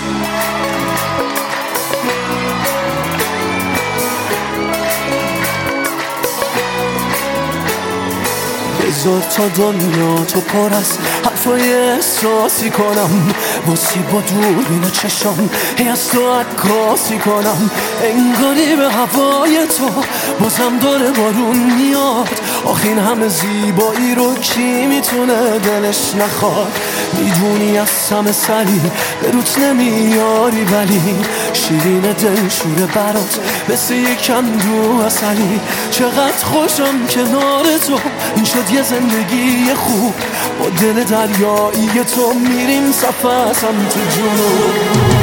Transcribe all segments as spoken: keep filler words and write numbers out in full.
بذار تا دنیا تو پر از حرفای احساسی کنم، واسه با دوربین چشم هی از تو عکاسی کنم. انگاری به هوای تو بازم داره بارون میاد. آخه این همه زیبایی رو کی میتونه دلش نخواد؟ میدونی از همه سری به روت نمیاری، ولی شیرین دلشوره برات مثل یک کندو عسلی. چقدر خوشم کنار تو، این شد یه زندگی خوب. با دل دریایی تو میریم سفر سمت جنوب.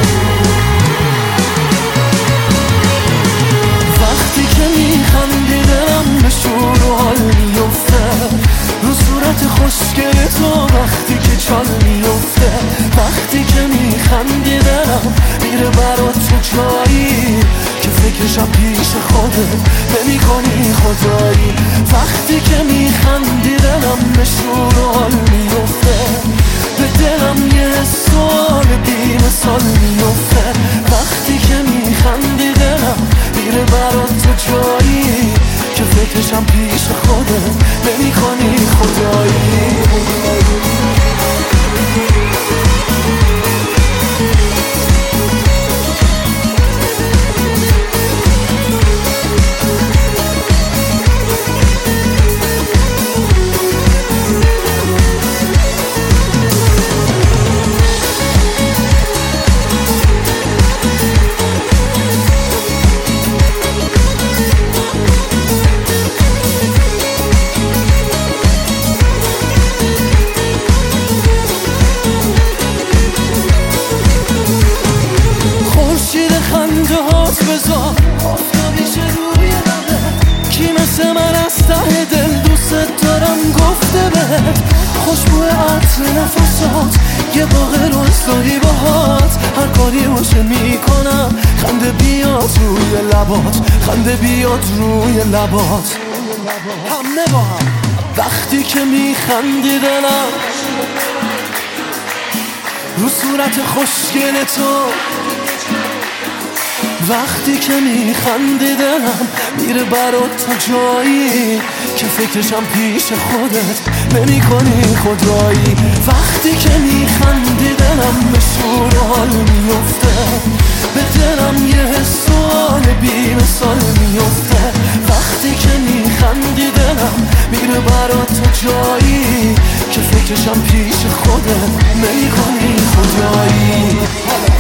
وقتی که میخندی دلم به شور و حال میفته، رو صورت خوشگل تو وقتی که چال میفته. وقتی که میخندی دلم میره برات تو جایی که فکرشم پیش خودت نمی کنی خدایی. وقتی که میخندی دلم به شور و حال میفته، به دلم یه سال بی مثال میفته. وقتی که میخندی دلم میره برات تو جایی که فکرشم پیش خودت نمی کنی خدایی. بذار آفتابیشه روی لبت، کی مثل من از ته دل دوست دارم گفته بهت. خوشبو عطر نفسات یه باغ روز داری باهات، هر کاری باشه میکنم خنده بیاد روی لبات، خنده بیاد روی لبات. همه با هم وقتی که میخندی دلم رو صورت خوشگل تو، وقتی که میخندی دلم میره برات تا جایی که فکرشم پیش خودت نمی کنی خدایی. وقتی که میخندی دلم به شور و حال میفته، به دلم یه حسال بی مثال میفته. وقتی که میخندی دلم میره برات تا جایی که فکرشم پیش خودت نمی کنی خدایی.